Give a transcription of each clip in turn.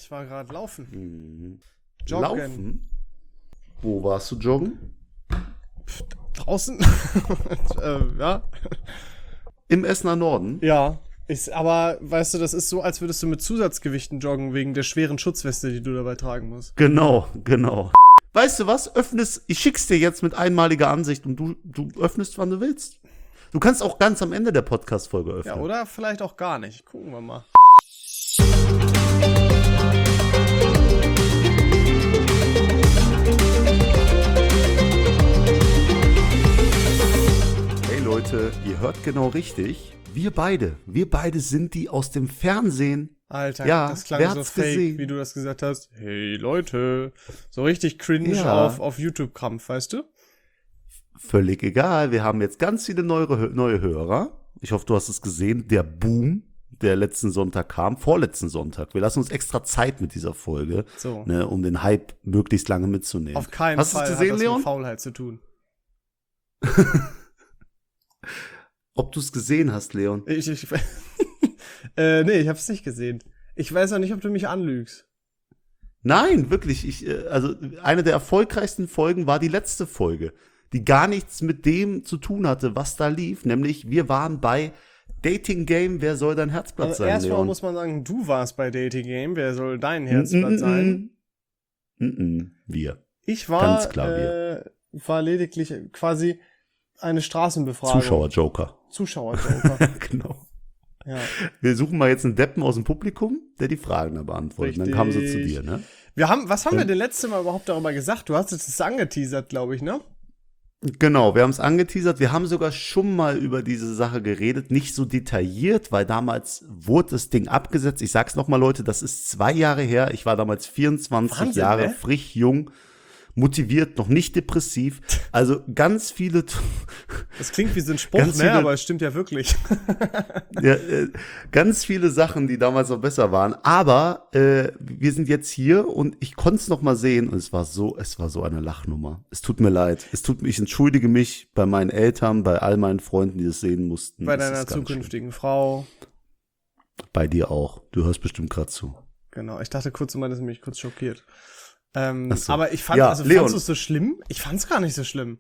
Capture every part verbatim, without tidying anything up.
Ich war gerade laufen. Mhm. Joggen. Laufen? Wo warst du joggen? Pff, draußen? äh, ja. Im Essener Norden? Ja. Ist, aber, weißt du, das ist so, als würdest du mit Zusatzgewichten joggen, wegen der schweren Schutzweste, die du dabei tragen musst. Genau, genau. Weißt du was? Öffnest, ich schick's dir jetzt mit einmaliger Ansicht und du, du öffnest, wann du willst. Du kannst auch ganz am Ende der Podcast-Folge öffnen. Ja, oder vielleicht auch gar nicht. Gucken wir mal. Hey Leute, ihr hört genau richtig. Wir beide, wir beide sind die aus dem Fernsehen. Alter, ja, das klang wer so hat's fake, gesehen? wie du das gesagt hast. Hey Leute. So richtig cringe Ja. auf, auf YouTube-Krampf, weißt du? Völlig egal, wir haben jetzt ganz viele neue, neue Hörer. Ich hoffe, du hast es gesehen. Der Boom, der letzten Sonntag kam, vorletzten Sonntag. Wir lassen uns extra Zeit mit dieser Folge, So. ne, um den Hype möglichst lange mitzunehmen. Auf keinen Hast du Fall es gesehen, hat das Leon? mit Faulheit zu tun. Ob du es gesehen hast, Leon? Ich, ich, äh, nee, ich hab's nicht gesehen. Ich weiß auch nicht, ob du mich anlügst. Nein, wirklich. Ich, äh, also eine der erfolgreichsten Folgen war die letzte Folge, die gar nichts mit dem zu tun hatte, was da lief. Nämlich, wir waren bei Dating Game, wer soll dein Herzblatt Also sein, erstmal Leon? muss man sagen, du warst bei Dating Game. Wer soll dein Herzblatt sein? Mm, mm, mm. Wir. Ich war, Ganz klar, äh, war lediglich quasi eine Straßenbefragung. Zuschauer-Joker. Zuschauer-Joker. Genau. Ja. Wir suchen mal jetzt einen Deppen aus dem Publikum, der die Fragen da beantwortet. Dann kamen sie zu dir, ne? Wir haben, was haben Ja. wir denn letzte Mal überhaupt darüber gesagt? Du hast es angeteasert, glaube ich, ne? Genau, wir haben es angeteasert. Wir haben sogar schon mal über diese Sache geredet. Nicht so detailliert, weil damals wurde das Ding abgesetzt. Ich sag's noch mal, Leute, das ist zwei Jahre her. Ich war damals vierundzwanzig Wahnsinn, Jahre, ne? frisch, jung, motiviert, noch nicht depressiv. Also ganz viele, Das klingt wie so ein Spruch, Ganz ne? viele- Aber es stimmt ja wirklich. ja, äh, ganz viele Sachen, die damals noch besser waren. Aber äh, wir sind jetzt hier und ich konnte es noch mal sehen und es war so, es war so eine Lachnummer. Es tut mir leid. Es tut, ich entschuldige mich bei meinen Eltern, bei all meinen Freunden, die das sehen mussten. Bei Es ist deiner ganz zukünftigen Frau. schlimm. Bei dir auch. Du hörst bestimmt gerade zu. Genau. Ich dachte kurz, du meintest mich kurz schockiert. Ähm, Ach so. aber ich fand, Ja, also Leon. fandst du es so schlimm? Ich fand's gar nicht so schlimm.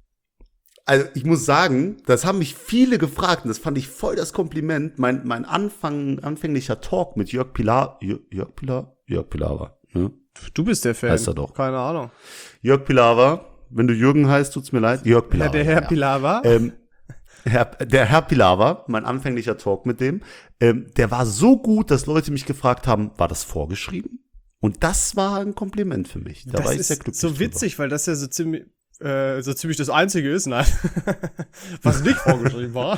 Also ich muss sagen, das haben mich viele gefragt und das fand ich voll das Kompliment. Mein, mein Anfang, anfänglicher Talk mit Jörg Pilar, Jörg, Jörg Pilar, Jörg Pilawa, ne? Du bist der Fan. Heißt er doch. Keine Ahnung. Jörg Pilawa, wenn du Jürgen heißt, tut's mir leid. Jörg Ja, Pilawa. der Herr ja. Pilawa. Ähm, Herr, der Herr Pilawa, mein anfänglicher Talk mit dem, ähm, der war so gut, dass Leute mich gefragt haben, war das vorgeschrieben? Und das war ein Kompliment für mich. Da das war ich sehr ist glücklich so witzig, weil das ja so ziemlich, äh, so ziemlich das Einzige ist, nein, was nicht vorgeschrieben war.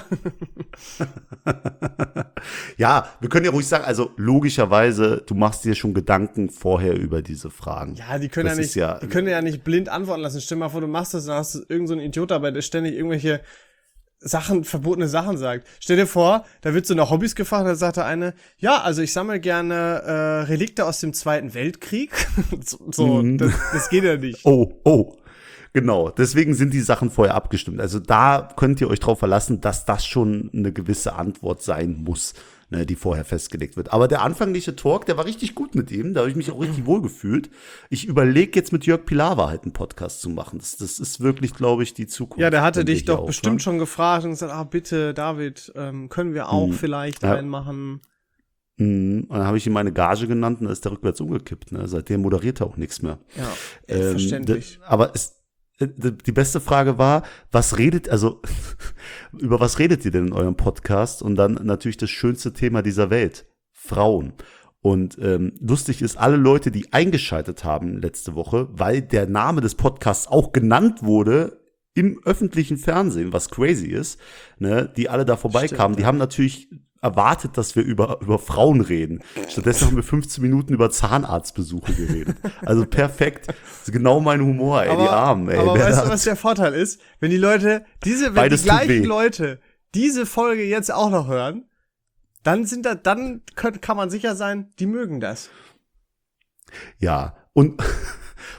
drüber. Ja, wir können ja ruhig sagen, also logischerweise, du machst dir schon Gedanken vorher über diese Fragen. Ja, die können Das ja ist nicht, ja- die können ja nicht blind antworten lassen. Stell mal vor, du machst das und dann hast du irgend so einen Idiot dabei, der ständig irgendwelche Sachen, verbotene Sachen sagt. Stell dir vor, da wird so nach Hobbys gefragt, da sagt der eine, ja, also ich sammle gerne äh, Relikte aus dem Zweiten Weltkrieg. so, so Mhm. das, das geht ja nicht. Oh, oh. Genau, deswegen sind die Sachen vorher abgestimmt. Also da könnt ihr euch drauf verlassen, dass das schon eine gewisse Antwort sein muss, ne, die vorher festgelegt wird. Aber der anfängliche Talk, der war richtig gut mit ihm, da habe ich mich auch richtig wohl gefühlt. Ich überlege jetzt mit Jörg Pilawa halt einen Podcast zu machen. Das, das ist wirklich, glaube ich, die Zukunft. Ja, der hatte wenn wir dich hier doch aufhören. bestimmt schon gefragt und gesagt, ah, bitte, David, ähm, können wir auch Mhm. vielleicht Ja. einen machen? Mhm. Und dann habe ich ihm meine Gage genannt und dann ist der rückwärts umgekippt. Ne? Seitdem moderiert er auch nichts mehr. Ja, Ähm, verständlich. d- aber es, äh, d- die beste Frage war, was redet, also über was redet ihr denn in eurem Podcast? Und dann natürlich das schönste Thema dieser Welt, Frauen. Und ähm, lustig ist, alle Leute, die eingeschaltet haben letzte Woche, weil der Name des Podcasts auch genannt wurde im öffentlichen Fernsehen, was crazy ist, ne, die alle da vorbeikamen, Stimmt, die ja. haben natürlich erwartet, dass wir über, über Frauen reden. Stattdessen haben wir fünfzehn Minuten über Zahnarztbesuche geredet. Also perfekt. Das ist genau mein Humor, ey, die Armen, ey. Aber Wer weißt du, da- was der Vorteil ist? Wenn die Leute, diese, wenn Beides die tut gleichen weh. Leute diese Folge jetzt auch noch hören, dann sind da, dann können, kann man sicher sein, die mögen das. Ja, und,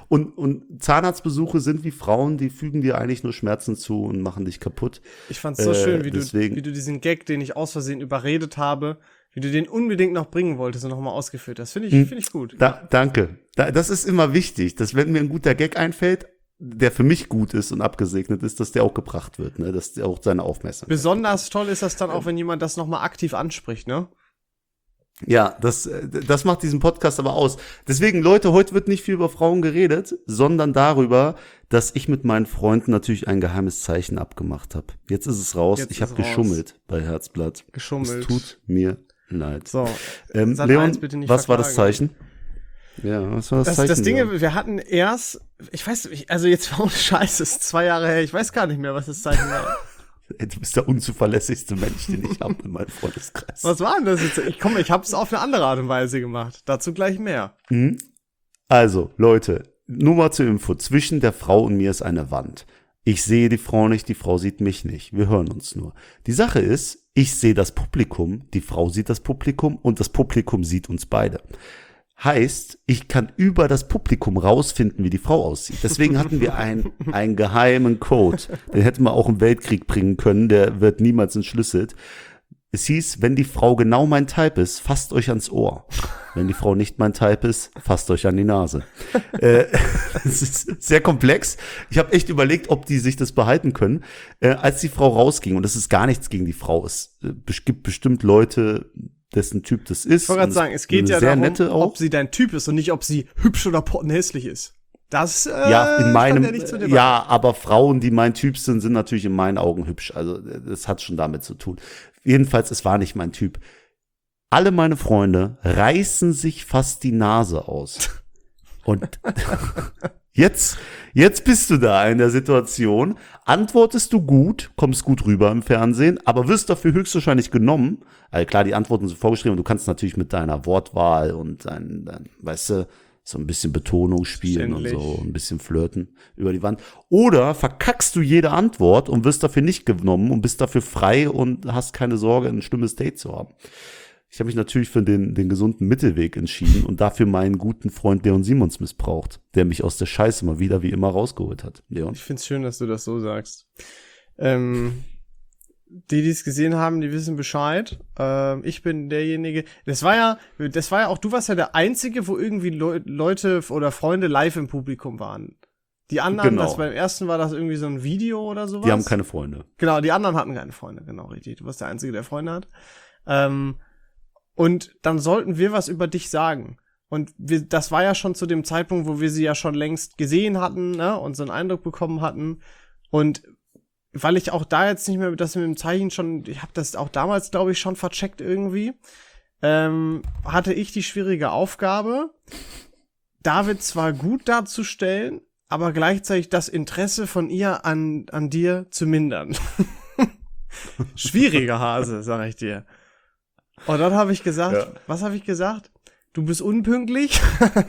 Und, und Zahnarztbesuche sind wie Frauen, die fügen dir eigentlich nur Schmerzen zu und machen dich kaputt. Ich fand's so Äh, schön, wie du, deswegen- wie du diesen Gag, den ich aus Versehen überredet habe, wie du den unbedingt noch bringen wolltest und nochmal ausgeführt hast. Finde ich, Hm. finde ich gut. Da, danke. Da, das ist immer wichtig, dass wenn mir ein guter Gag einfällt, der für mich gut ist und abgesegnet ist, dass der auch gebracht wird, ne? Dass der auch seine Aufmerksamkeit. Besonders toll ist das dann auch, wenn jemand das nochmal aktiv anspricht, ne? Ja, das, äh, das macht diesen Podcast aber aus. Deswegen, Leute, heute wird nicht viel über Frauen geredet, sondern darüber, dass ich mit meinen Freunden natürlich ein geheimes Zeichen abgemacht habe. Jetzt ist es raus. Jetzt ich habe ist raus. geschummelt bei Herzblatt. Geschummelt. Es tut mir leid. So. ähm, Sat Leon, eins bitte nicht was war das verklagen. Zeichen? Ja, was war das, Das, Zeichen? das Ding, Leon? wir hatten erst, ich weiß, ich, also jetzt war ohne Scheiß, es ist zwei Jahre her, ich weiß gar nicht mehr, was das Zeichen war. Ey, du bist der unzuverlässigste Mensch, den ich habe in meinem Freundeskreis. Was war denn das jetzt? Ich komm, ich hab's auf eine andere Art und Weise gemacht. Dazu gleich mehr. Mhm. Also, Leute, nur mal zur Info. Zwischen der Frau und mir ist eine Wand. Ich sehe die Frau nicht, die Frau sieht mich nicht. Wir hören uns nur. Die Sache ist, ich sehe das Publikum, die Frau sieht das Publikum und das Publikum sieht uns beide. Heißt, ich kann über das Publikum rausfinden, wie die Frau aussieht. Deswegen hatten wir einen, einen geheimen Code. Den hätten wir auch im Weltkrieg bringen können, der wird niemals entschlüsselt. Es hieß, wenn die Frau genau mein Type ist, fasst euch ans Ohr. Wenn die Frau nicht mein Type ist, fasst euch an die Nase. äh, es ist sehr komplex. Ich habe echt überlegt, ob die sich das behalten können. Äh, als die Frau rausging, und das ist gar nichts gegen die Frau, es äh, gibt bestimmt Leute, dessen Typ das ist. Ich wollte gerade Und sagen, es geht ja sehr darum, nette auch. ob sie dein Typ ist und nicht, ob sie hübsch oder pottenhässlich ist. Das, äh, Ja, in meinem, stand ja nicht zur Debatte. ja, aber Frauen, die mein Typ sind, sind natürlich in meinen Augen hübsch. Also das hat schon damit zu tun. Jedenfalls, es war nicht mein Typ. Alle meine Freunde reißen sich fast die Nase aus. Und jetzt, jetzt bist du da in der Situation, antwortest du gut, kommst gut rüber im Fernsehen, aber wirst dafür höchstwahrscheinlich genommen. Also klar, die Antworten sind vorgeschrieben und du kannst natürlich mit deiner Wortwahl und dein, dein weißt du, so ein bisschen Betonung spielen und so, ein bisschen flirten über die Wand. Oder verkackst du jede Antwort und wirst dafür nicht genommen und bist dafür frei und hast keine Sorge, ein schlimmes Date zu haben. Ich habe mich natürlich für den, den gesunden Mittelweg entschieden und dafür meinen guten Freund Leon Simons missbraucht, der mich aus der Scheiße mal wieder wie immer rausgeholt hat. Leon? Ich find's schön, dass du das so sagst. Ähm, die, die es gesehen haben, die wissen Bescheid. Ähm, ich bin derjenige. Das war ja, das war ja auch, du warst ja der Einzige, wo irgendwie Leu- Leute oder Freunde live im Publikum waren. Die anderen, Genau. das beim ersten war das irgendwie so ein Video oder sowas. Die haben keine Freunde. Genau, die anderen hatten keine Freunde, genau, richtig. Du warst der Einzige, der Freunde hat. Ähm, und dann sollten wir was über dich sagen. Und wir, das war ja schon zu dem Zeitpunkt, wo wir sie ja schon längst gesehen hatten, ne, und so einen Eindruck bekommen hatten. Und weil ich auch da jetzt nicht mehr das mit dem Zeichen schon, ich habe das auch damals, glaube ich, schon vercheckt irgendwie, ähm, hatte ich die schwierige Aufgabe, David zwar gut darzustellen, aber gleichzeitig das Interesse von ihr an, an dir zu mindern. Schwieriger Hase, sag ich dir. Und dann habe ich gesagt, Ja. was habe ich gesagt? Du bist unpünktlich,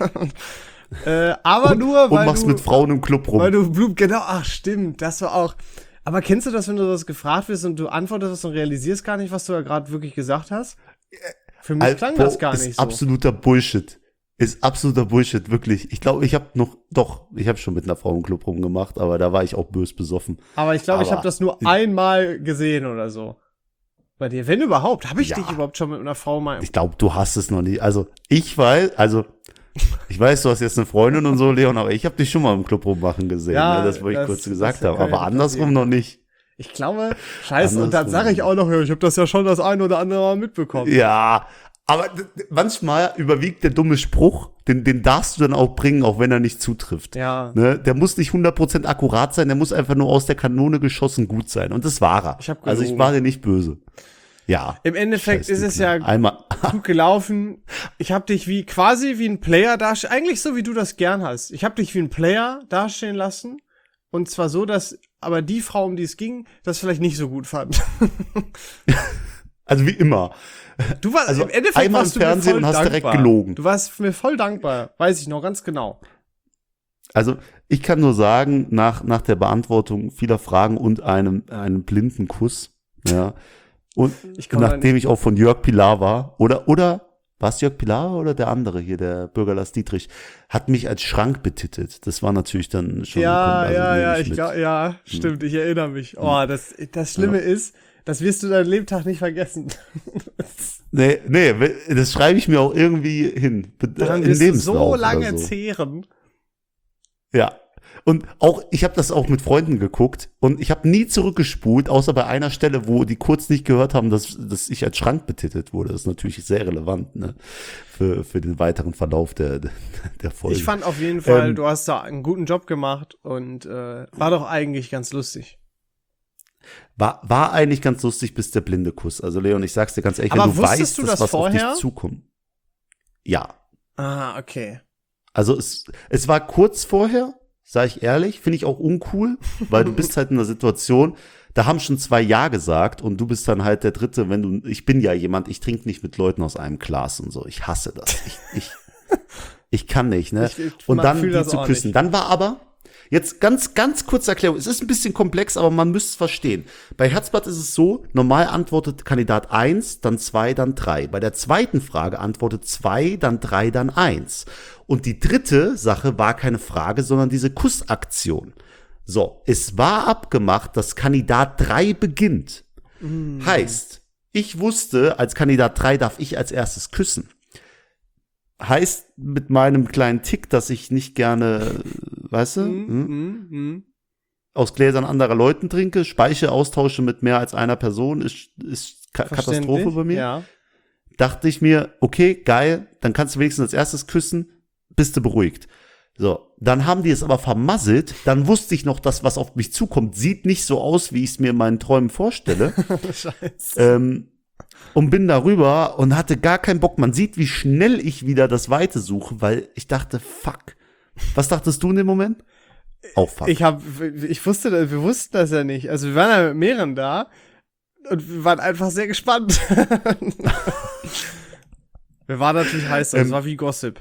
äh, aber und, nur, weil und machst du, mit Frauen im Club rum. weil du Blut, genau, ach stimmt, das war auch. Aber kennst du das, wenn du sowas gefragt wirst und du antwortest und realisierst gar nicht, was du da gerade wirklich gesagt hast? Für mich Alter, klang das gar ist nicht so. absoluter Bullshit. Ist absoluter Bullshit, wirklich. Ich glaube, ich habe noch, doch, ich habe schon mit einer Frau im Club rumgemacht, aber da war ich auch bös besoffen. Aber ich glaube, ich Aber- habe das nur einmal gesehen oder so. Bei dir, wenn überhaupt. Habe ich Ja. dich überhaupt schon mit einer Frau mal... Ich glaube, du hast es noch nie. Also, ich weiß, also, ich weiß, du hast jetzt eine Freundin und so, Leon, aber ich habe dich schon mal im Club rummachen gesehen. Ja, ne? Das wollte ich das- kurz das gesagt kann haben. ja Aber andersrum passieren. noch nicht. Ich glaube, scheiße, und dann Andersrum. sage ich auch noch, ja, ich habe das ja schon das ein oder andere Mal mitbekommen. Ja, aber d- d- manchmal überwiegt der dumme Spruch, den, den darfst du dann auch bringen, auch wenn er nicht zutrifft. Ja. Ne? Der muss nicht hundert Prozent akkurat sein, der muss einfach nur aus der Kanone geschossen gut sein. Und das war er. Ich hab also ich gelogen. war dir nicht böse. Ja. Im Endeffekt Scheiß ist es Lügner. ja Einmal. gut gelaufen. Ich habe dich wie quasi wie ein Player dastehen, eigentlich so wie du das gern hast. Ich habe dich wie ein Player dastehen lassen und zwar so, dass aber die Frau, um die es ging, das vielleicht nicht so gut fand. Also wie immer. Du warst Also im Endeffekt einmal warst im du mir Fernsehen voll und hast dankbar. direkt gelogen. Du warst mir voll dankbar, weiß ich noch ganz genau. Also ich kann nur sagen, nach, nach der Beantwortung vieler Fragen und einem, einem blinden Kuss, ja, und Ich komm da nachdem ich auch von Jörg Pilar war, oder, oder war es Jörg Pilawa oder der andere hier, der Bürger Lars Dietrich, hat mich als Schrank betitelt. Das war natürlich dann schon. Ja, also ja, nehme ja, ich ich mit. glaub, ja, stimmt, ich erinnere mich. Oh, das, das Schlimme ist, das wirst du deinen Lebtag nicht vergessen. Nee, nee, das schreibe ich mir auch irgendwie hin. Daran in wirst du Lebenslauf so lange oder so. zehren. Ja. Und auch, ich habe das auch mit Freunden geguckt und ich habe nie zurückgespult, außer bei einer Stelle, wo die kurz nicht gehört haben, dass, dass ich als Schrank betitelt wurde. Das ist natürlich sehr relevant, ne, für, für den weiteren Verlauf der, der Folge. Ich fand auf jeden Fall, Ähm, du hast da einen guten Job gemacht und äh, war doch eigentlich ganz lustig. War, war eigentlich ganz lustig, bis der blinde Kuss. Also Leon, ich sag's dir ganz ehrlich, Aber wenn du wusstest weißt, du dass das was vorher? auf dich zukommt. Ja. Ah, okay. Also es, es war kurz vorher, sag ich ehrlich, finde ich auch uncool, weil du bist halt in einer Situation, da haben schon zwei Ja gesagt und du bist dann halt der Dritte, wenn du, ich bin ja jemand, ich trinke nicht mit Leuten aus einem Glas und so, ich hasse das. Ich, ich, ich kann nicht, ne? Ich- ich Und dann fühl die das zu auch küssen. nicht. Dann war aber, jetzt ganz, ganz kurze Erklärung, es ist ein bisschen komplex, aber man müsste es verstehen. Bei Herzblatt ist es so, normal antwortet Kandidat eins, dann zwei, dann drei. Bei der zweiten Frage antwortet zwei, dann drei, dann eins. Und die dritte Sache war keine Frage, sondern diese Kussaktion. So, es war abgemacht, dass Kandidat drei beginnt. Mm. Heißt, ich wusste, als Kandidat drei darf ich als erstes küssen. Heißt, mit meinem kleinen Tick, dass ich nicht gerne, weißt du, Mm, hm, mm, mm. aus Gläsern anderer Leuten trinke, Speiche austausche mit mehr als einer Person, ist, ist Ka- Katastrophe Verständlich, bei mir. Ja. Dachte ich mir, okay, geil, dann kannst du wenigstens als erstes küssen, bist du beruhigt. So, dann haben die es aber vermasselt, dann wusste ich noch, dass was auf mich zukommt, sieht nicht so aus, wie ich es mir in meinen Träumen vorstelle. Scheiße. ähm, und bin darüber und hatte gar keinen Bock. Man sieht, wie schnell ich wieder das Weite suche, weil ich dachte, fuck. Was dachtest du in dem Moment? Auch fuck. Ich hab, ich wusste, das- wir wussten das ja nicht. Also wir waren ja mit mehreren da und wir waren einfach sehr gespannt. Wir waren natürlich heiß, das Ähm, war wie Gossip.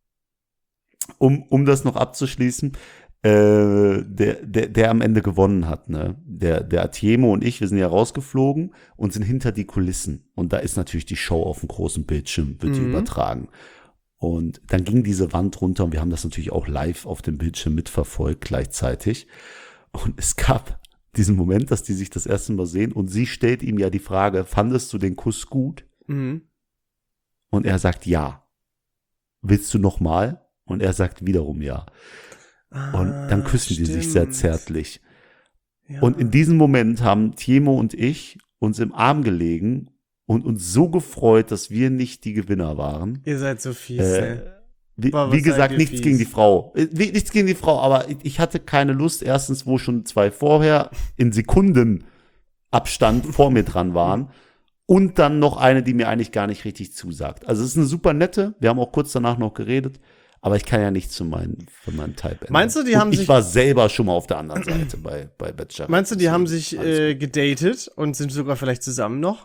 um, um das noch abzuschließen, äh, der, der, der am Ende gewonnen hat, ne? Der, der Atiemo und ich, wir sind ja rausgeflogen und sind hinter die Kulissen. Und da ist natürlich die Show auf dem großen Bildschirm, wird die Mhm. übertragen. Und dann ging diese Wand runter und wir haben das natürlich auch live auf dem Bildschirm mitverfolgt gleichzeitig. Und es gab diesen Moment, dass die sich das erste Mal sehen und sie stellt ihm ja die Frage, fandest du den Kuss gut? Mhm. Und er sagt ja. Willst du noch mal? Und er sagt wiederum ja. Und dann Ah, küssen die sich sehr stimmt. zärtlich. Ja. Und in diesem Moment haben Tiemo und ich uns im Arm gelegen und uns so gefreut, dass wir nicht die Gewinner waren. Ihr seid so fies, Äh, ne? wie, Aber was wie gesagt, seid ihr nichts fies? gegen die Frau. Äh, wie- Nichts gegen die Frau, aber ich, ich hatte keine Lust. Erstens, wo schon zwei vorher in Sekundenabstand vor mir dran waren. Und dann noch eine, die mir eigentlich gar nicht richtig zusagt. Also es ist eine super nette. Wir haben auch kurz danach noch geredet. Aber ich kann ja nicht zu meinem, für meinen Type ändern. Meinst du, die Und haben ich sich- war selber schon mal auf der anderen Seite bei, bei Bachelor. Meinst du, die haben sich Alles äh, gut. gedatet und sind sogar vielleicht zusammen noch?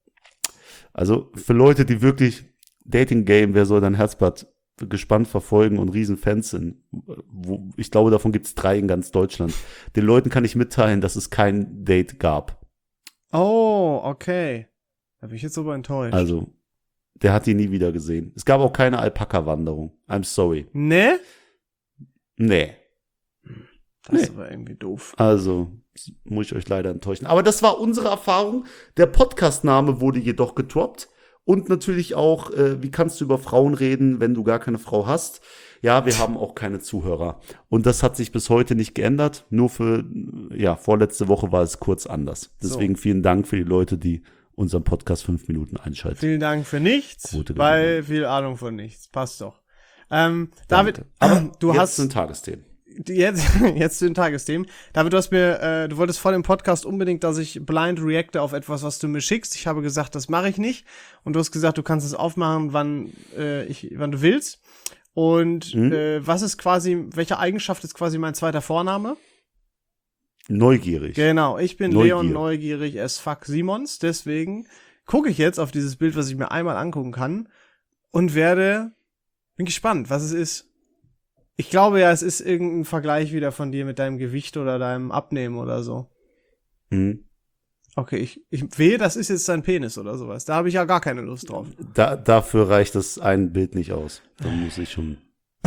Also für Leute, die wirklich Dating-Game, wer soll dein Herzblatt gespannt verfolgen und Riesenfans sind, wo, ich glaube, davon gibt es drei in ganz Deutschland. Den Leuten kann ich mitteilen, dass es kein Date gab. Oh, okay. Da bin ich jetzt aber enttäuscht. Also, der hat die nie wieder gesehen. Es gab auch keine Alpaka-Wanderung. I'm sorry. Ne? Nee. Das ist Nee. aber irgendwie doof. Also, muss ich euch leider enttäuschen. Aber das war unsere Erfahrung. Der Podcast-Name wurde jedoch getoppt. Und natürlich auch, äh, wie kannst du über Frauen reden, wenn du gar keine Frau hast? Ja, wir haben auch keine Zuhörer. Und das hat sich bis heute nicht geändert. Nur für, ja, vorletzte Woche war es kurz anders. Deswegen vielen Dank für die Leute, die unseren Podcast fünf Minuten einschalten. Vielen Dank für nichts, Gute weil viel Ahnung von nichts. Passt doch. Ähm, David, Danke. Aber du jetzt hast sind Tagesthemen. jetzt, jetzt zu den Tagesthemen. David, du hast mir, äh, du wolltest vor dem Podcast unbedingt, dass ich blind reacte auf etwas, was du mir schickst. Ich habe gesagt, das mache ich nicht. Und du hast gesagt, du kannst es aufmachen, wann, äh, ich, wann du willst. Und Mhm. äh, was ist quasi, welche Eigenschaft ist quasi mein zweiter Vorname? Neugierig. Genau, ich bin Neugier. Leon Neugierig as fuck Simons. Deswegen gucke ich jetzt auf dieses Bild, was ich mir einmal angucken kann und werde, bin gespannt, was es ist. Ich glaube ja, es ist irgendein Vergleich wieder von dir mit deinem Gewicht oder deinem Abnehmen oder so. Mhm. Okay, ich, ich wehe, das ist jetzt sein Penis oder sowas. Da habe ich ja gar keine Lust drauf. Da, dafür reicht das ein Bild nicht aus. Da muss ich schon.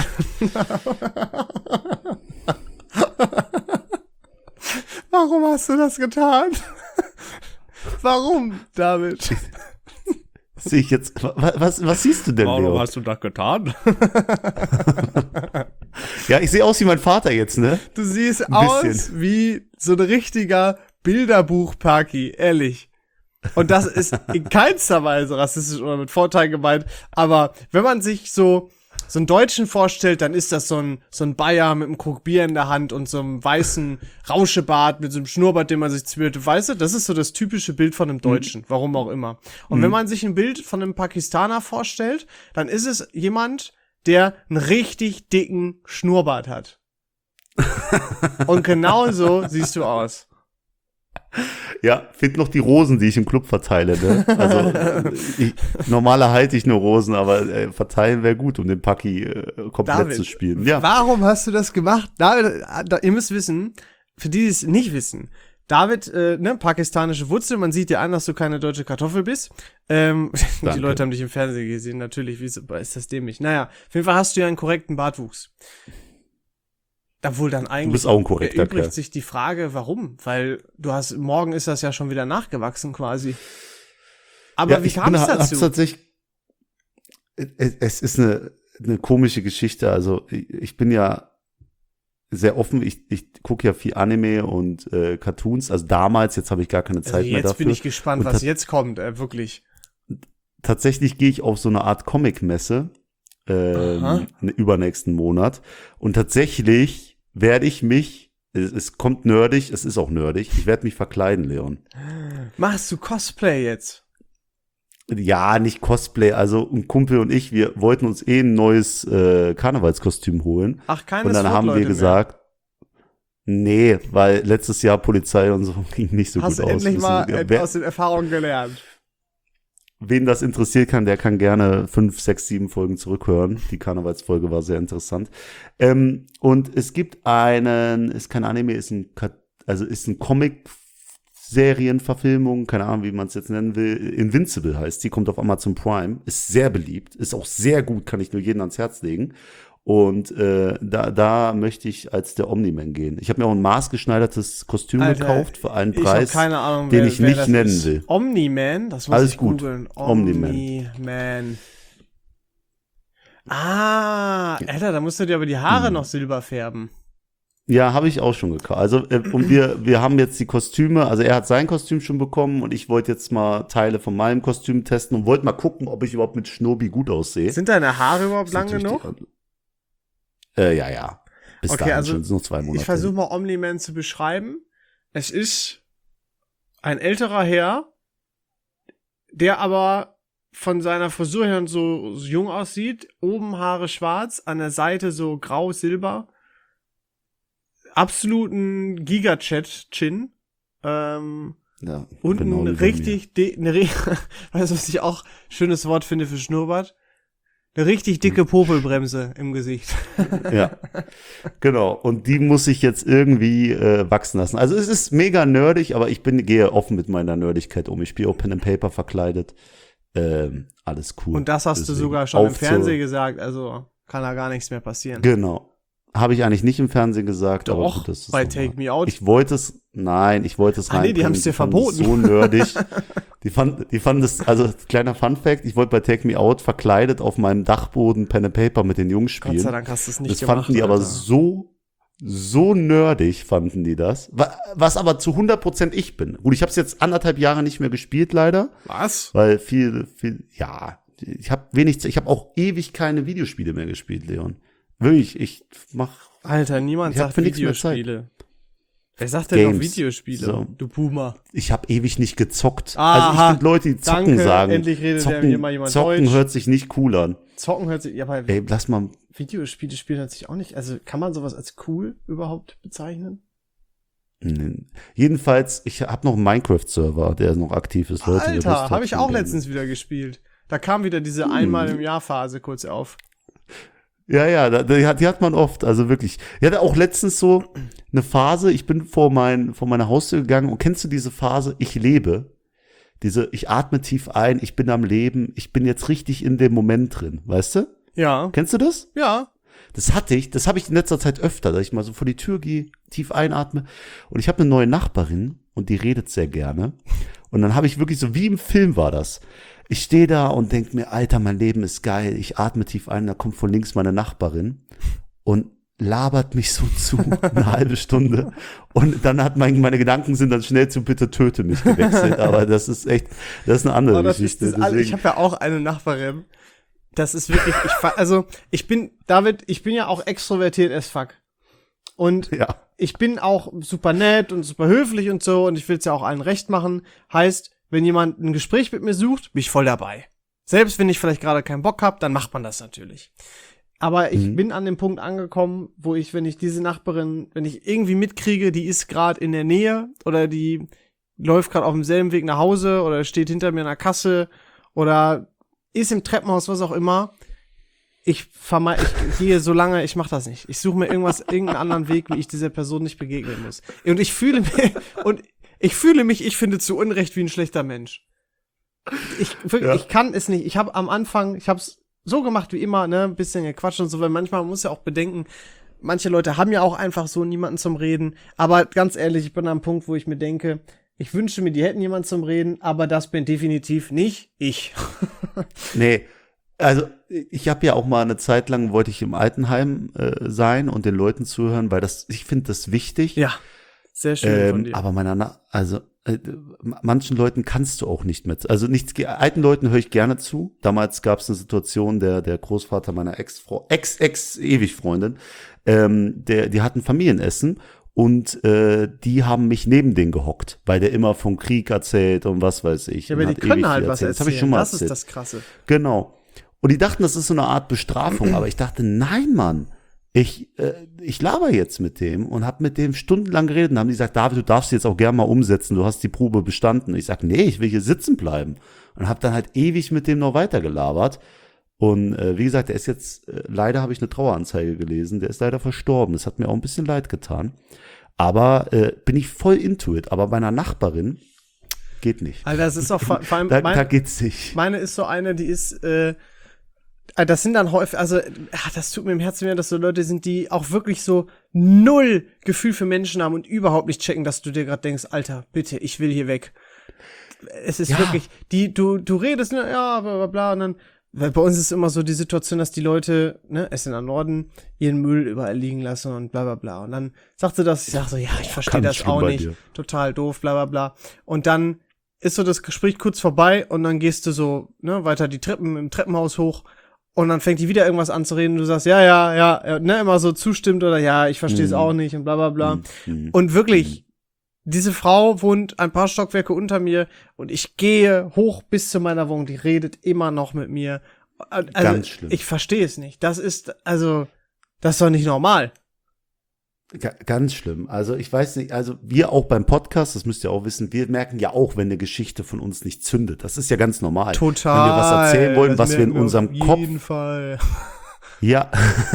Warum hast du das getan? Warum, David? Sehe ich jetzt. Was, was, was siehst du denn, Warum Leo? hast du das getan? Ja, ich sehe aus wie mein Vater jetzt, ne? Du siehst Ein aus bisschen. wie so ein richtiger Bilderbuch-Paki, ehrlich. Und das ist in keinster Weise rassistisch oder mit Vorteil gemeint. Aber wenn man sich so so einen Deutschen vorstellt, dann ist das so ein so ein Bayer mit einem Krug Bier in der Hand und so einem weißen Rauschebart mit so einem Schnurrbart, den man sich zwirrt. Weißt du, das ist so das typische Bild von einem Deutschen, warum auch immer. Und Mhm. wenn man sich ein Bild von einem Pakistaner vorstellt, dann ist es jemand, der einen richtig dicken Schnurrbart hat. Und genau so siehst du aus. Ja, find noch die Rosen, die ich im Club verteile, ne? Also, ich, normaler halte ich nur Rosen, aber äh, verteilen wäre gut, um den Paki äh, komplett David, zu spielen. Ja. Warum hast du das gemacht? David, da, ihr müsst wissen, für die, die es nicht wissen, David, äh, ne, pakistanische Wurzel, man sieht dir an, dass du keine deutsche Kartoffel bist. Ähm, die Danke. Leute haben dich im Fernsehen gesehen, natürlich, wie ist ist das dämlich? Naja, auf jeden Fall hast du ja einen korrekten Bartwuchs. Obwohl dann eigentlich Du bist auch ein korrekter erübrigt Kerl. sich die Frage, warum? Weil du hast, morgen ist das ja schon wieder nachgewachsen quasi. Aber Ja, wie ich kam bin- es hab's dazu? tatsächlich, es, es ist eine, eine komische Geschichte. Also ich, ich bin ja sehr offen. Ich, ich gucke ja viel Anime und äh, Cartoons. Also damals, jetzt habe ich gar keine Also Zeit mehr jetzt dafür. bin ich gespannt, Und was tat- jetzt kommt, äh, wirklich. Tatsächlich gehe ich auf so eine Art Comic-Messe Aha. ähm, ne- übernächsten Monat. Und tatsächlich werde ich mich, es, es kommt nerdig, es ist auch nerdig, ich werde mich verkleiden, Leon. Machst du Cosplay jetzt? Ja, nicht Cosplay, also ein Kumpel und ich, wir wollten uns eh ein neues äh, Karnevalskostüm holen. Ach, keine Und dann haben wir Sword-Leute gesagt, nee, weil letztes Jahr Polizei und so ging nicht so mehr. Hast gut du aus. endlich Wissen- mal ja, äh, wer, aus den Erfahrungen gelernt? wen das interessiert kann, der kann gerne fünf, sechs, sieben Folgen zurückhören. Die Karnevalsfolge war sehr interessant. Ähm, und es gibt einen, ist kein Anime, ist ein, Kat- also ist ein Comic-Serienverfilmung, keine Ahnung, wie man es jetzt nennen will. Invincible heißt, die kommt auf Amazon Prime, ist sehr beliebt, ist auch sehr gut, kann ich nur jedem ans Herz legen. Und äh, da, da möchte ich als der Omni-Man gehen. Ich habe mir auch ein maßgeschneidertes Kostüm Alter, gekauft für einen Ich habe Preis, keine Ahnung, den wer, ich wer nicht das nennen ist. will. Omni-Man, das muss Alles ich gut. googeln. Omni-Man. Omni-Man. Ah, Alter, da musst du dir aber die Haare Hm. noch silber färben. Ja, habe ich auch schon gekauft. Also äh, und wir wir haben jetzt die Kostüme, also er hat sein Kostüm schon bekommen und ich wollte jetzt mal Teile von meinem Kostüm testen und wollte mal gucken, ob ich überhaupt mit Schnurbi gut aussehe. Sind deine Haare überhaupt Ist lang natürlich genug? die- Äh, ja, ja. Bis Okay, dahin also schon, sind noch zwei Monate. Ich versuche mal Omni-Man zu beschreiben. Es ist ein älterer Herr, der aber von seiner Frisur her so, so jung aussieht. Oben Haare schwarz, an der Seite so grau-silber. Absoluten Giga-Chat-Chin. Ähm, Ja, und genau wie ein bei richtig, di- eine, ri- weißt du, was ich auch schönes Wort finde für Schnurrbart? Eine richtig dicke Popelbremse im Gesicht. mir. Ja, genau. Und die muss ich jetzt irgendwie äh, wachsen lassen. Also es ist mega nerdig, aber ich bin gehe offen mit meiner Nerdigkeit um. Ich spiele auch Pen and Paper verkleidet. Ähm, alles cool. Und das hast du Deswegen sogar schon im auf zur- Fernsehen gesagt, also kann da gar nichts mehr passieren. Genau. Habe ich eigentlich nicht im Fernsehen gesagt, aber Doch, gut, das ist bei normal. Take Me Out. Ich wollte es, nein, ich wollte es Ah, nee, die reinbringen. haben's dir fanden es verboten. So nerdig. Die fanden, die fanden das, also kleiner Fun Fact, ich wollte bei Take Me Out verkleidet auf meinem Dachboden Pen and Paper mit den Jungs Gott sei spielen. Dank hast du es nicht Das gemacht. fanden die aber Alter. so, so nerdig fanden die das. Wa- Was aber zu hundert Prozent ich bin. Gut, ich habe es jetzt anderthalb Jahre nicht mehr gespielt, leider. Was? Weil viel, viel, ja, ich habe wenig, ich habe auch ewig keine Videospiele mehr gespielt, Leon. Wirklich, ich mach Alter, niemand Ich hab sagt für nichts mehr Videospiele. Wer sagt denn noch Games. Videospiele? So. Du Boomer. Ich habe ewig nicht gezockt. Aha. Also ich finde Leute, die zocken, Danke, sagen, endlich redet ja zocken, hier mal jemand zocken Deutsch. hört sich nicht cool an. Zocken hört sich, ja, aber Ey, lass mal, Videospiele spielen hört sich auch nicht, also kann man sowas als cool überhaupt bezeichnen? mh. jedenfalls, ich habe noch einen Minecraft-Server, der noch aktiv ist. Leute, wer Lust Alter, hat, habe ich auch kann letztens wieder gespielt. Da kam wieder diese Hm. einmal im Jahr Phase kurz auf. Ja, ja, da- die hat, die hat man oft, also wirklich. Ich hatte auch letztens so, eine Phase, ich bin vor, mein, vor meine Haustür gegangen und kennst du diese Phase, ich lebe? Diese, ich atme tief ein, ich bin am Leben, ich bin jetzt richtig in dem Moment drin, weißt du? Ja. Kennst du das? Ja. Das hatte ich, das habe ich in letzter Zeit öfter, dass ich mal so vor die Tür gehe, tief einatme und ich habe eine neue Nachbarin und die redet sehr gerne und dann habe ich wirklich so, wie im Film war das, ich stehe da und denke mir, Alter, mein Leben ist geil, ich atme tief ein, da kommt von links meine Nachbarin und labert mich so zu, eine halbe Stunde und dann hat mein, meine Gedanken sind dann schnell zu bitte töte mich gewechselt, aber das ist echt, das ist eine andere Oh, das Geschichte. ist das all, ich habe ja auch eine Nachbarin. Das ist wirklich, ich, also ich bin, David, ich bin ja auch extrovertiert as fuck. Und Ja. ich bin auch super nett und super höflich und so und ich will es ja auch allen recht machen. Heißt, wenn jemand ein Gespräch mit mir sucht, bin ich voll dabei. Selbst wenn ich vielleicht gerade keinen Bock habe, dann macht man das natürlich. Aber ich Mhm. bin an dem Punkt angekommen, wo ich, wenn ich diese Nachbarin, wenn ich irgendwie mitkriege, die ist gerade in der Nähe oder die läuft gerade auf demselben Weg nach Hause oder steht hinter mir in der Kasse oder ist im Treppenhaus, was auch immer, ich vermeide, ich gehe so lange, ich mache das nicht. Ich suche mir irgendwas, irgendeinen anderen Weg, wie ich dieser Person nicht begegnen muss. Und ich fühle mich, und ich fühle mich, ich finde zu Unrecht wie ein schlechter Mensch. Ich, wirklich, Ja. ich kann es nicht. Ich habe am Anfang, ich habe es so gemacht wie immer, ne, ein bisschen gequatscht und so, weil manchmal man muss ja auch bedenken, manche Leute haben ja auch einfach so niemanden zum Reden. Aber ganz ehrlich, ich bin am Punkt, wo ich mir denke, ich wünschte mir, die hätten jemanden zum Reden, aber das bin definitiv nicht ich. Nee, also ich habe ja auch mal eine Zeit lang, wollte ich im Altenheim äh, sein und den Leuten zuhören, weil das, ich finde das wichtig. Ja, sehr schön von Ähm, dir. aber meiner, Na- also äh, manchen Leuten kannst du auch nicht mit. Also nichts, ge- alten Leuten höre ich gerne zu. Damals gab es eine Situation, der der Großvater meiner Ex-Frau, Ex-Ex-Ewig-Freundin, ähm, der, die hatten Familienessen und äh, die haben mich neben denen gehockt, weil der immer vom Krieg erzählt und was weiß ich. Ja, und aber die hat können ewig halt viel was erzählt. erzählen. Das habe ich schon mal das erzählt. ist das Krasse. Genau. Und die dachten, das ist so eine Art Bestrafung, aber ich dachte, nein, Mann, ich, äh, ich laber jetzt mit dem und habe mit dem stundenlang geredet und haben die gesagt, David, du darfst jetzt auch gerne mal umsetzen, du hast die Probe bestanden. Ich sag, nee, ich will hier sitzen bleiben. Und habe dann halt ewig mit dem noch weiter gelabert. Und äh, wie gesagt, der ist jetzt, äh, leider habe ich eine Traueranzeige gelesen, der ist leider verstorben. Das hat mir auch ein bisschen leid getan. Aber äh, bin ich voll into it. Aber bei einer Nachbarin geht nicht. Alter, das ist auch vor, vor allem, Da, mein, da geht's nicht. meine ist so eine, die ist, äh, das sind dann häufig, also, ach, das tut mir im Herzen weh, dass so Leute sind, die auch wirklich so null Gefühl für Menschen haben und überhaupt nicht checken, dass du dir gerade denkst, Alter, bitte, ich will hier weg. Es ist Ja. wirklich, die, du, du redest, ne, ja, bla, bla, bla, und dann, weil bei uns ist immer so die Situation, dass die Leute, ne, es sind am Norden, ihren Müll überall liegen lassen und bla, bla, bla. Und dann sagt sie das, ich sag so, ja, ich verstehe ganz das schlimm auch bei nicht, dir. total doof, bla, bla, bla. Und dann ist so das Gespräch kurz vorbei und dann gehst du so, ne, weiter die Treppen im Treppenhaus hoch und dann fängt die wieder irgendwas an zu reden und du sagst, ja, ja, ja, ja, ne, immer so zustimmt oder ja, ich verstehe es Mhm. auch nicht und bla, bla, bla. Mhm. Und wirklich, diese Frau wohnt ein paar Stockwerke unter mir und ich gehe hoch bis zu meiner Wohnung, die redet immer noch mit mir. Also, Ganz schlimm. ich verstehe es nicht. Das ist, also, das ist doch nicht normal. Ga- Ganz schlimm. Also ich weiß nicht, also wir auch beim Podcast, das müsst ihr auch wissen, wir merken ja auch, wenn eine Geschichte von uns nicht zündet. Das ist ja ganz normal. Total. Wenn wir was erzählen wollen, Das was wir in merken wir unserem auf Kopf, jeden Fall. ja,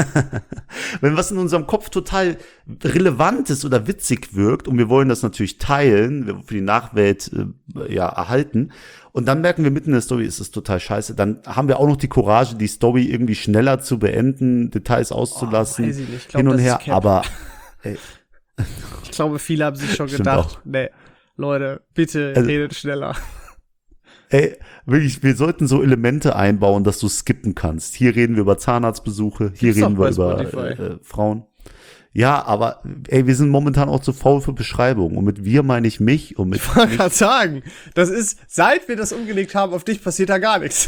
wenn was in unserem Kopf total relevant ist oder witzig wirkt und wir wollen das natürlich teilen, wir für die Nachwelt äh, ja erhalten und dann merken wir mitten in der Story, ist es total scheiße, dann haben wir auch noch die Courage, die Story irgendwie schneller zu beenden, Details auszulassen, Oh, weiß ich nicht. Ich glaub, hin und das ist her, Cap. aber ey, Ich glaube, viele haben sich schon Stimmt gedacht, auch. nee, Leute, bitte Also- redet schneller. Ey, wirklich, wir sollten so Elemente einbauen, dass du skippen kannst. Hier reden wir über Zahnarztbesuche, hier Gibt's reden doch wir bei über Spotify. äh, äh, Frauen. Ja, aber ey, wir sind momentan auch zu faul für Beschreibungen. Und mit wir meine ich mich und mit Ich wollte mich. gerade sagen, das ist, seit wir das umgelegt haben, auf dich passiert da gar nichts.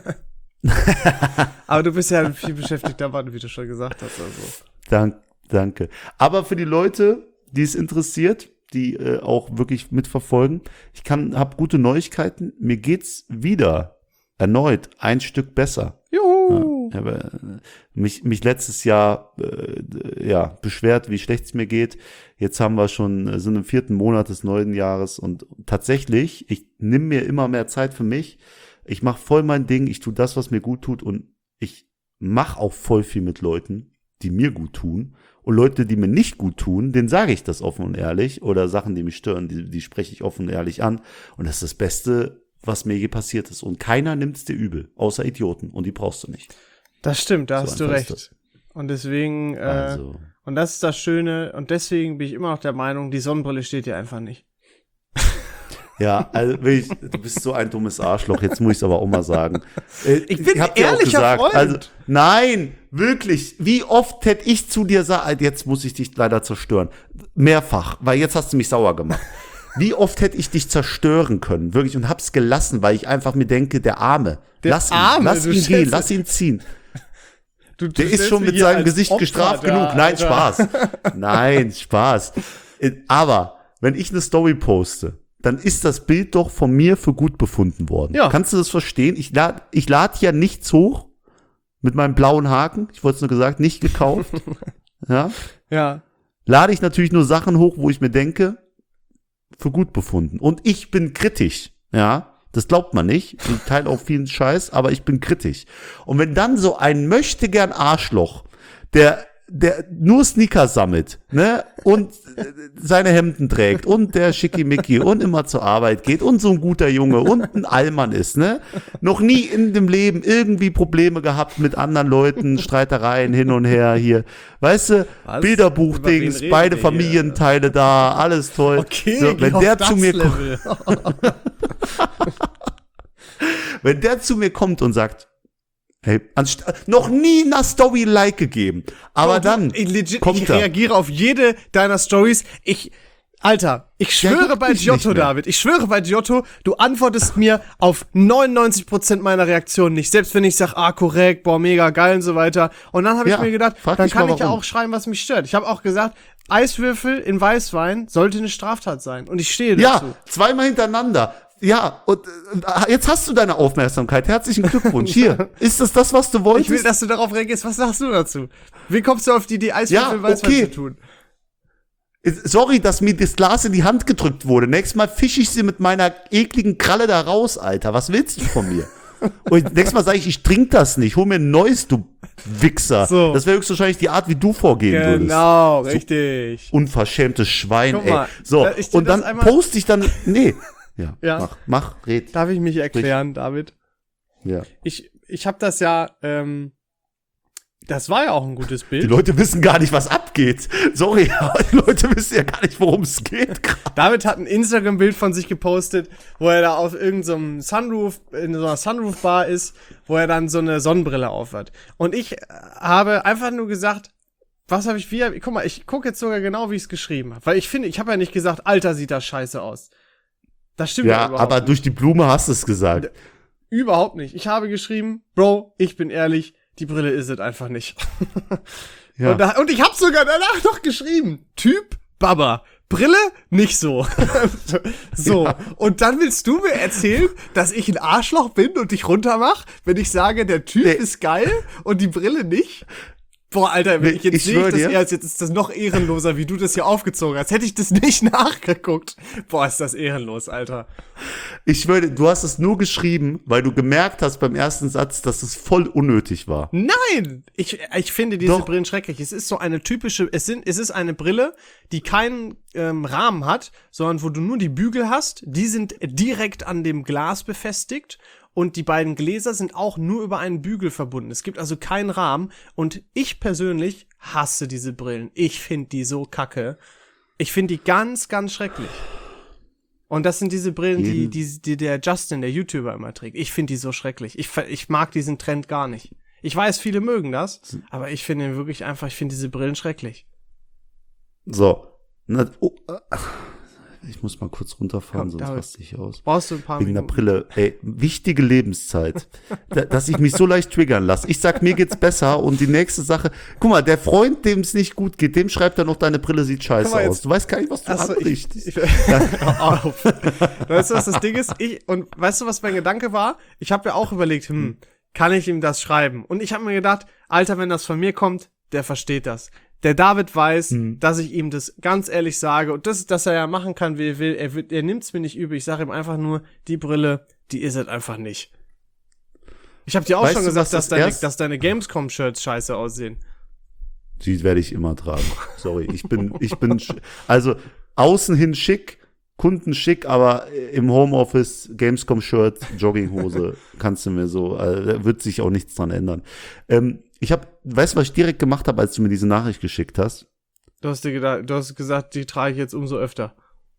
Aber du bist ja ein viel beschäftigter Mann, wie du schon gesagt hast. Also. Dank, danke. Aber für die Leute, die es interessiert, die äh, auch wirklich mitverfolgen, ich kann, habe gute Neuigkeiten. Mir geht's wieder erneut ein Stück besser. Juhu! Ich habe äh, mich, mich letztes Jahr äh, d- ja, beschwert, wie schlecht es mir geht. Jetzt haben wir schon, äh, sind im vierten Monat des neuen Jahres und tatsächlich, ich nehme mir immer mehr Zeit für mich. Ich mache voll mein Ding, ich tue das, was mir gut tut und ich mache auch voll viel mit Leuten, die mir gut tun. Und Leute, die mir nicht gut tun, denen sage ich das offen und ehrlich. Oder Sachen, die mich stören, die, die spreche ich offen und ehrlich an. Und das ist das Beste, was mir je passiert ist. Und keiner nimmt es dir übel, außer Idioten. Und die brauchst du nicht. Das stimmt, da So hast du einfach ist recht. Und deswegen, äh, Also. und das ist das Schöne, und deswegen bin ich immer noch der Meinung, die Sonnenbrille steht dir einfach nicht. Ja, also wirklich, du bist so ein dummes Arschloch, jetzt muss ich es aber auch mal sagen. Äh, Ich bin hab ein dir auch ehrlicher gesagt, Freund. Also, nein, wirklich, wie oft hätte ich zu dir gesagt, jetzt muss ich dich leider zerstören. Mehrfach, weil jetzt hast du mich sauer gemacht. Wie oft hätte ich dich zerstören können, wirklich, und hab's gelassen, weil ich einfach mir denke, der Arme, Der lass ihn, Arme, lass du ihn stellst- gehen, lass ihn ziehen. Du, du Der ist stellst schon mich mit hier seinem als Gesicht Opfer gestraft da, genug. Nein, Alter. Spaß. Nein, Spaß. Äh, Aber wenn ich eine Story poste, dann ist das Bild doch von mir für gut befunden worden. Ja. Kannst du das verstehen? Ich lade ich lad ja nichts hoch mit meinem blauen Haken. Ich wollte es nur gesagt, nicht gekauft. Ja. Ja. Lade ich natürlich nur Sachen hoch, wo ich mir denke, für gut befunden. Und ich bin kritisch. Ja. Das glaubt man nicht. Ich teile auch vielen Scheiß, aber ich bin kritisch. Und wenn dann so ein möchtegern Arschloch, der, der nur Sneakers sammelt, ne, und äh, seine Hemden trägt und der Schickimicki und immer zur Arbeit geht und so ein guter Junge und ein Allmann ist, ne, noch nie in dem Leben irgendwie Probleme gehabt mit anderen Leuten, Streitereien hin und her hier, weißt du, Was? Bilderbuchdings, Über wen reden beide wir hier? Familienteile da, alles toll. Okay, So, wenn geh der auf das zu mir kommt, Level. wenn der zu mir kommt und sagt, hey, anst- noch nie einer Story Like gegeben, aber Bro, dann du, ich, legit, kommt ich er. reagiere auf jede deiner Stories. Ich, Alter, ich schwöre juckt bei mich Giotto, nicht mehr. David, ich schwöre bei Giotto, du antwortest mir auf neunundneunzig Prozent meiner Reaktionen nicht. Selbst wenn ich sag, ah, korrekt, boah, mega geil und so weiter. Und dann habe ich Ja, mir gedacht, frag dann dich kann mal, ich ja warum. auch schreiben, was mich stört. Ich habe auch gesagt, Eiswürfel in Weißwein sollte eine Straftat sein. Und ich stehe dazu. Ja, zweimal hintereinander. Ja, und äh, jetzt hast du deine Aufmerksamkeit. Herzlichen Glückwunsch. Hier, ist das das, was du Ich will, wolltest? dass du darauf reagierst. Was sagst du dazu? Wie kommst du auf die Idee, Eiswürfel Ja, in Weißwein okay. zu tun? Sorry, dass mir das Glas in die Hand gedrückt wurde. Nächstes Mal fische ich sie mit meiner ekligen Kralle da raus, Alter. Was willst du von mir? Und nächstes Mal sage ich, ich trinke das nicht. Hol mir ein neues, du Wichser. So. Das wäre höchstwahrscheinlich die Art, wie du vorgehen würdest. Genau, richtig. Unverschämtes Schwein, Guck mal, ey. So, da- ich dir und das dann einmal- poste ich dann, nee. Ja, Ja. mach, mach, red. Darf ich mich erklären, David? Ja. Ich, ich habe das ja, ähm, das war ja auch ein gutes Die Bild. Leute wissen gar nicht, was abgeht. Sorry, aber die Leute wissen ja gar nicht, worum es geht. David hat ein Instagram-Bild von sich gepostet, wo er da auf irgendeinem Sunroof, in so einer Sunroof-Bar ist, wo er dann so eine Sonnenbrille aufhat. Und ich äh, habe einfach nur gesagt, was habe ich, wie, hab- guck mal, ich gucke jetzt sogar genau, wie ich es geschrieben habe. Weil ich finde, ich habe ja nicht gesagt, Alter, sieht das scheiße aus. Das stimmt ja, Ja, überhaupt aber nicht. durch die Blume hast du es gesagt. Überhaupt nicht. Ich habe geschrieben, Bro, ich bin ehrlich, die Brille ist es einfach nicht. Ja. Und, da, und ich habe sogar danach noch geschrieben, Typ Baba, Brille nicht so. So, Ja. und dann willst du mir erzählen, dass ich ein Arschloch bin und dich runtermach, wenn ich sage, der Typ Nee. ist geil und die Brille nicht? Boah, Alter, wenn Nee, ich jetzt ich sehe, schwör das dir. erst, jetzt ist das noch ehrenloser, wie du das hier aufgezogen hast. Hätte ich das nicht nachgeguckt. Boah, ist das ehrenlos, Alter. Ich schwöre, du hast es nur geschrieben, weil du gemerkt hast beim ersten Satz, dass es voll unnötig war. Nein! Ich, ich finde diese Doch. Brillen schrecklich. Es ist so eine typische, es sind, es ist eine Brille, die keinen ähm, Rahmen hat, sondern wo du nur die Bügel hast. Die sind direkt an dem Glas befestigt und die beiden Gläser sind auch nur über einen Bügel verbunden. Es gibt also keinen Rahmen und ich persönlich hasse diese Brillen. Ich finde die so kacke. Ich finde die ganz, ganz schrecklich. Und das sind diese Brillen, die, Jeden- die, die der Justin, der YouTuber, immer trägt. Ich finde die so schrecklich. Ich, ver- ich mag diesen Trend gar nicht. Ich weiß, viele mögen das, aber ich finde ihn wirklich einfach, ich finde diese Brillen schrecklich. So. Na, oh, äh, ich muss mal kurz runterfahren, Komm, sonst David. raste ich aus. Brauchst du ein paar Wegen der Minuten? Brille. Ey, wichtige Lebenszeit. Da, dass ich mich so leicht triggern lasse. Ich sag, mir geht's besser und die nächste Sache. Guck mal, der Freund, dem es nicht gut geht, dem schreibt er noch, deine Brille sieht scheiße Guck mal, jetzt- aus. Du weißt gar nicht, was du Achso, ich, anrichtest. ich, Hör auf. Weißt du, was das Ding ist? Ich, und weißt du, was mein Gedanke war? Ich habe ja auch überlegt, hm, kann ich ihm das schreiben? Und ich habe mir gedacht, Alter, wenn das von mir kommt, der versteht das. Der David weiß, Hm. dass ich ihm das ganz ehrlich sage und das, dass er ja machen kann, wie er will. Er, wird- er nimmt's mir nicht übel. Ich sage ihm einfach nur, die Brille, die ist es einfach nicht. Ich habe dir auch Weißt schon du, gesagt, was dass das deine, erst- dass deine Gamescom-Shirts scheiße aussehen. Die werde ich immer tragen. Sorry, ich bin, ich bin, sch- also außen hin schick, Kunden schick, aber im Homeoffice, Gamescom-Shirt, Jogginghose, kannst du mir so, also, da wird sich auch nichts dran ändern. Ähm, ich habe, weißt du, was ich direkt gemacht habe, als du mir diese Nachricht geschickt hast? Du hast dir gedacht, du hast gesagt, die trage ich jetzt umso öfter.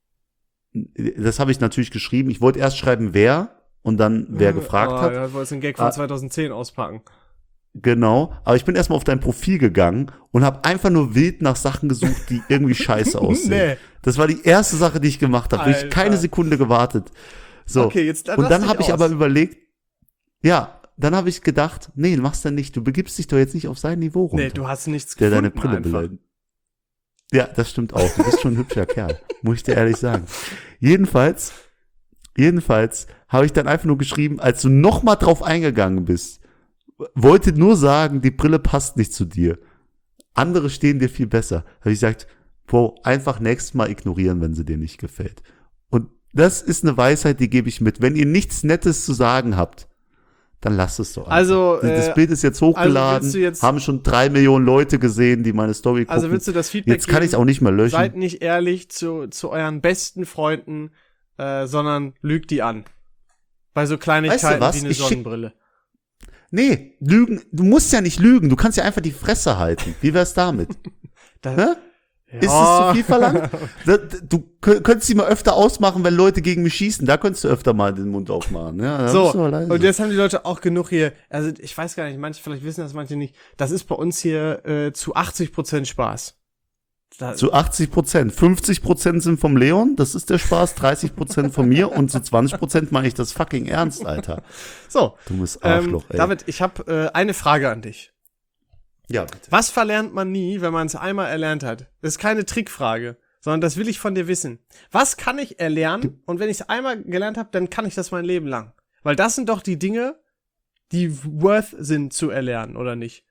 Das habe ich natürlich geschrieben. Ich wollte erst schreiben, wer und dann wer gefragt oh, hat. Ja, du wolltest den Gag von Ah. zweitausendzehn auspacken. Genau, aber ich bin erstmal auf dein Profil gegangen und habe einfach nur wild nach Sachen gesucht, die irgendwie scheiße aussehen. Nee. Das war die erste Sache, die ich gemacht habe. Wirklich Alter. keine Sekunde gewartet. So. Okay, jetzt lass und dann dich habe ich aus. aber überlegt, ja, dann habe ich gedacht, nee, machst du nicht. Du begibst dich doch jetzt nicht auf sein Niveau runter. Nee, du hast nichts der gefunden deine Brille einfach. beleidigt. Ja, das stimmt auch. Du bist schon ein hübscher Kerl, muss ich dir ehrlich sagen. Jedenfalls, jedenfalls habe ich dann einfach nur geschrieben, als du noch mal drauf eingegangen bist, wollte nur sagen, die Brille passt nicht zu dir. Andere stehen dir viel besser. Habe ich gesagt, Bro, einfach nächstes Mal ignorieren, wenn sie dir nicht gefällt. Und das ist eine Weisheit, die gebe ich mit. Wenn ihr nichts Nettes zu sagen habt, dann lasst es doch einfach. Also, das äh, Bild ist jetzt hochgeladen, also willst du jetzt- haben schon drei Millionen Leute gesehen, die meine Story gucken. Also willst du das Feedback Jetzt kann ich es geben? auch nicht mehr löschen. Seid nicht ehrlich zu, zu euren besten Freunden, äh, sondern lügt die an. Bei so Kleinigkeiten Weißt du was? wie eine Ich schick- Sonnenbrille. Nee, lügen, du musst ja nicht lügen, du kannst ja einfach die Fresse halten. Wie wär's damit? Da, Hä? Ist es zu viel verlangt? Da- Du kö- könntest sie mal öfter ausmachen, wenn Leute gegen mich schießen. Da könntest du öfter mal den Mund aufmachen. Ja, da So, bist du mal leise. und jetzt haben die Leute auch genug hier, also ich weiß gar nicht, manche, vielleicht wissen das manche nicht, das ist bei uns hier äh, zu achtzig Prozent Spaß. Da, Zu achtzig Prozent. fünfzig Prozent sind vom Leon, das ist der Spaß, dreißig Prozent von mir und zu zwanzig Prozent meine ich das fucking ernst, Alter. so, Du musst ähm, Arschloch, ey. David, ich habe äh, eine Frage an dich. Ja, bitte. Was verlernt man nie, wenn man es einmal erlernt hat? Das ist keine Trickfrage, sondern das will ich von dir wissen. Was kann ich erlernen und wenn ich es einmal gelernt habe, dann kann ich das mein Leben lang? Weil das sind doch die Dinge, die worth sind zu erlernen, oder nicht?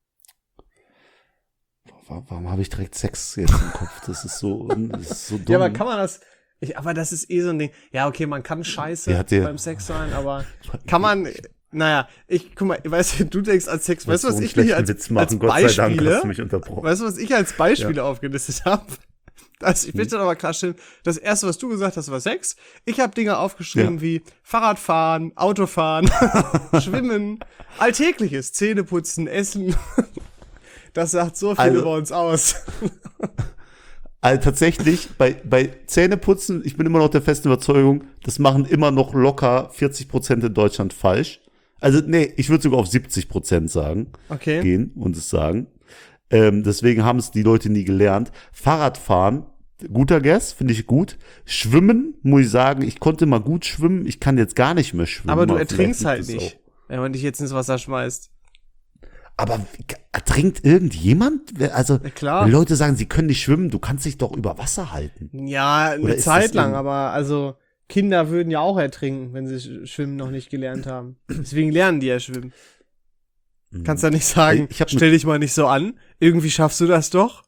Warum, warum habe ich direkt Sex jetzt im Kopf? Das ist so, das ist so dumm. Ja, aber kann man das, ich, aber das ist eh so ein Ding. Ja, okay, man kann scheiße Wer hat dir- beim Sex sein, aber kann man, naja, ich, guck mal, weißt du, du denkst als Sex, weißt du, was so einen ich dir hier schlechten als, Witz machen, als Gott sei Dank Beispiele, hast du mich unterbrochen. weißt du, was ich als Beispiele aufgelistet habe? Also ich möchte aber klarstellen, das erste, was du gesagt hast, war Sex. Ich habe Dinge aufgeschrieben Ja. wie Fahrradfahren, Autofahren, Schwimmen, Alltägliches, Zähneputzen, Essen. Das sagt so viel Also- über uns aus. Also tatsächlich, bei, bei Zähneputzen, ich bin immer noch der festen Überzeugung, das machen immer noch locker vierzig Prozent in Deutschland falsch. Also, nee, ich würde sogar auf siebzig Prozent sagen, Okay. gehen und es sagen. Ähm, deswegen haben es die Leute nie gelernt. Fahrradfahren, guter Guess, finde ich gut. Schwimmen, muss ich sagen, ich konnte mal gut schwimmen, ich kann jetzt gar nicht mehr schwimmen. Aber du vielleicht ertrinkst liegt halt es nicht, auch. wenn man dich jetzt ins Wasser schmeißt. Aber ertrinkt irgendjemand? Wer- Also, Na klar. wenn Leute sagen, sie können nicht schwimmen, du kannst dich doch über Wasser halten. Ja, Oder eine ist Zeit das lang, in- aber also Kinder würden ja auch ertrinken, wenn sie sch- Schwimmen noch nicht gelernt haben. Deswegen lernen die ja schwimmen. Kannst ja nicht sagen, Ich hab stell dich mal nicht so an. Irgendwie schaffst du das doch.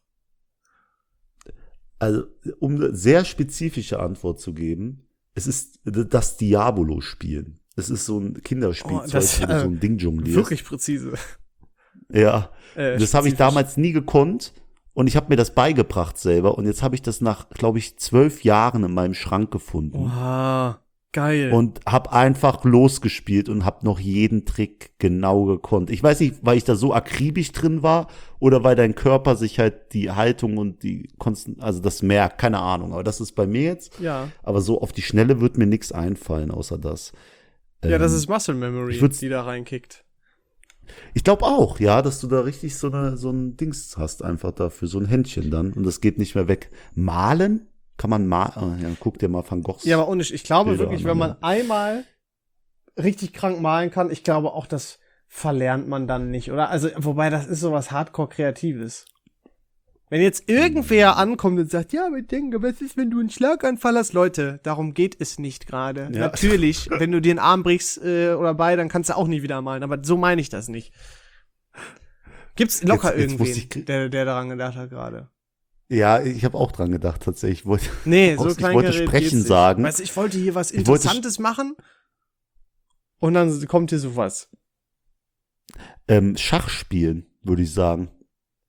Also, um eine sehr spezifische Antwort zu geben, es ist das Diabolo-Spielen. Es ist so ein Kinderspielzeug, Oh, das- wo du so ein Ding jonglierst. Wirklich präzise. Ja, Äh, das habe ich spezifisch. damals nie gekonnt und ich habe mir das beigebracht selber und jetzt habe ich das nach, glaube ich, zwölf Jahren in meinem Schrank gefunden Oha, geil. und habe einfach losgespielt und habe noch jeden Trick genau gekonnt. Ich weiß nicht, weil ich da so akribisch drin war oder weil dein Körper sich halt die Haltung und die Konstant, also das merkt, keine Ahnung, aber das ist bei mir jetzt. ja. Aber so auf die Schnelle wird mir nichts einfallen, außer das. Ja, das Ähm, ist Muscle Memory, ich würd's- die da reinkickt. Ich glaube auch, ja, dass du da richtig so eine so ein Dings hast, einfach dafür, so ein Händchen dann. Und das geht nicht mehr weg. Malen? Kann man malen? Ja, guck dir mal Van Goghs. Ja, aber ohne, ich glaube Bilder wirklich, an, wenn man ja. einmal richtig krank malen kann, ich glaube auch, das verlernt man dann nicht, oder? Also, wobei das ist sowas Hardcore-Kreatives. Wenn jetzt irgendwer ankommt und sagt, ja, aber denke, was ist, wenn du einen Schlaganfall hast? Leute, darum geht es nicht gerade. Ja. Natürlich, wenn du dir einen Arm brichst äh, oder bei, dann kannst du auch nie wieder malen. Aber so meine ich das nicht. Gibt's locker Jetzt- jetzt muss irgendwen, ich- der, der daran gedacht hat gerade? Ja, ich habe auch dran gedacht, tatsächlich. Ich wollte, Nee, so Ich klein wollte gerät sprechen geht's nicht. sagen. Weißt du, ich wollte hier was Ich wollte- Interessantes machen und dann kommt hier sowas. ähm, Schach spielen, würde ich sagen.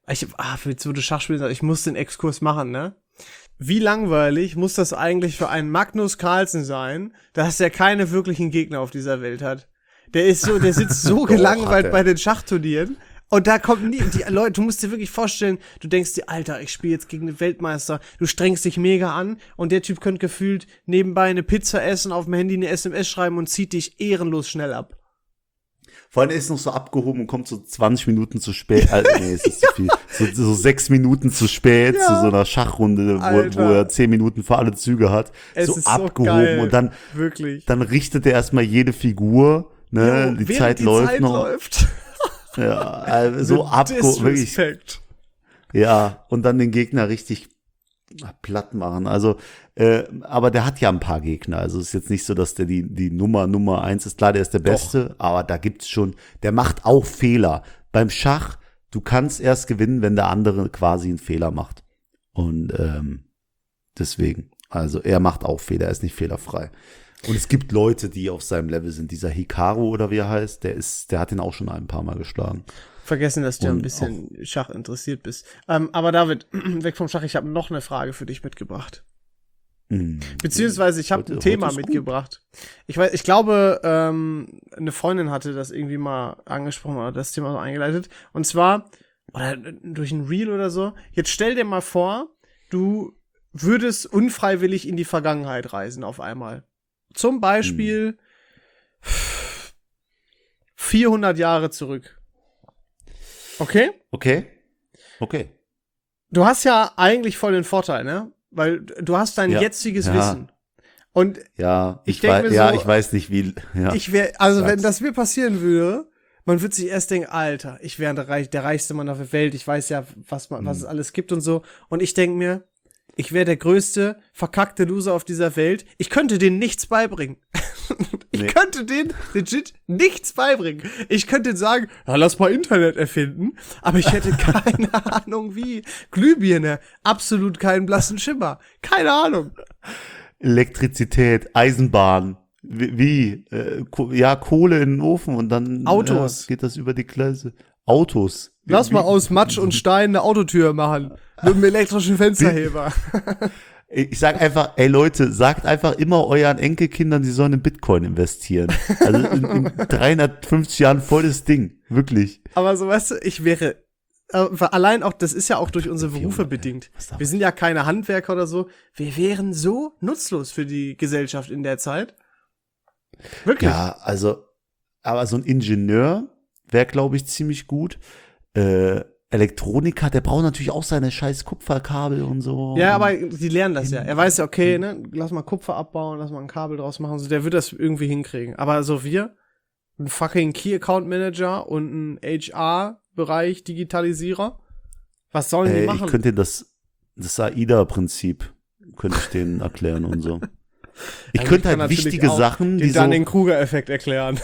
Ich, ah, jetzt wo du Schach spielst, ich muss den Exkurs machen, ne? Wie langweilig muss das eigentlich für einen Magnus Carlsen sein, dass er keine wirklichen Gegner auf dieser Welt hat? Der ist so, der sitzt so gelangweilt bei den Schachturnieren. Und da kommt nie, die Leute, du musst dir wirklich vorstellen, du denkst dir, Alter, ich spiele jetzt gegen den Weltmeister, du strengst dich mega an und der Typ könnte gefühlt nebenbei eine Pizza essen, auf dem Handy eine S M S schreiben und zieht dich ehrenlos schnell ab. Vor allem ist es noch so abgehoben und kommt so zwanzig Minuten zu spät. Also, nee, es ist zu viel. So, so sechs Minuten zu spät Ja. zu so einer Schachrunde, wo, wo er zehn Minuten für alle Züge hat. Es so ist abgehoben so geil, und dann, wirklich. dann richtet er erstmal jede Figur, ne, Jo, die während Zeit die läuft Zeit noch. läuft. Ja, also so abgehoben, wirklich. Disrespect. Ja, und dann den Gegner richtig platt machen. Also, äh, aber der hat ja ein paar Gegner. Also es ist jetzt nicht so, dass der die, die Nummer Nummer eins ist. Klar, der ist der Beste, aber da gibt's schon, der macht auch Fehler. Beim Schach, du kannst erst gewinnen, wenn der andere quasi einen Fehler macht. Und ähm, deswegen, also er macht auch Fehler, er ist nicht fehlerfrei. Und es gibt Leute, die auf seinem Level sind. Dieser Hikaru oder wie er heißt, der ist, der hat ihn auch schon ein paar Mal geschlagen. Vergessen, dass du Und ein bisschen Schach interessiert bist. Ähm, aber David, weg vom Schach, ich habe noch eine Frage für dich mitgebracht. Mm. Beziehungsweise ich habe Heute- ein Thema heute ist gut. mitgebracht. Ich weiß, ich glaube, ähm, eine Freundin hatte das irgendwie mal angesprochen oder das Thema so eingeleitet. Und zwar, oder durch ein Reel oder so. Jetzt stell dir mal vor, du würdest unfreiwillig in die Vergangenheit reisen auf einmal. Zum Beispiel vierhundert Jahre zurück. Okay? Okay, okay. Du hast ja eigentlich voll den Vorteil, ne? Weil du hast dein Ja. jetziges Ja. Wissen. Und Ja, Ich ich, denk weiß, mir ja, so, ich weiß nicht, wie, ja. ich wäre, also Sag's. wenn das mir passieren würde, man würde sich erst denken, Alter, ich wäre der, reich, der reichste Mann auf der Welt, ich weiß ja, was, man, was es alles gibt und so. Und ich denke mir, ich wäre der größte verkackte Loser auf dieser Welt. Ich könnte denen nichts beibringen. ich Nee. könnte denen legit nichts beibringen. Ich könnte denen sagen, ja, lass mal Internet erfinden, aber ich hätte keine Ahnung wie. Glühbirne, absolut keinen blassen Schimmer. Keine Ahnung. Elektrizität, Eisenbahn, wie, wie? Äh, Ko- ja, Kohle in den Ofen und dann Autos. Ja, geht das über die Gleise. Autos. Lass Wie- mal aus Matsch und Stein eine Autotür machen. Mit einem elektrischen Fensterheber. Ich sag einfach, ey Leute, sagt einfach immer euren Enkelkindern, sie sollen in Bitcoin investieren. Also in, in dreihundertfünfzig Jahren volles Ding, wirklich. Aber so, weißt du, ich wäre, äh, allein auch, das ist ja auch durch unsere Berufe vierhundert, bedingt. was darf Wir sind ja keine Handwerker oder so. Wir wären so nutzlos für die Gesellschaft in der Zeit. Wirklich. Ja, also, aber so ein Ingenieur wäre, glaube ich, ziemlich gut. Äh, Elektroniker, der braucht natürlich auch seine scheiß Kupferkabel und so. Ja, und, aber die lernen das ja. Er weiß ja, okay, ne, lass mal Kupfer abbauen, lass mal ein Kabel draus machen. So, der wird das irgendwie hinkriegen. Aber so wir, ein fucking Key Account Manager und ein H R-Bereich Digitalisierer, was sollen die Ey, machen? ich könnte denen das, das AIDA-Prinzip, könnte ich denen erklären und so. Ich Also könnte kann halt natürlich wichtige auch Sachen, die den so, Dunning-Kruger-Effekt erklären.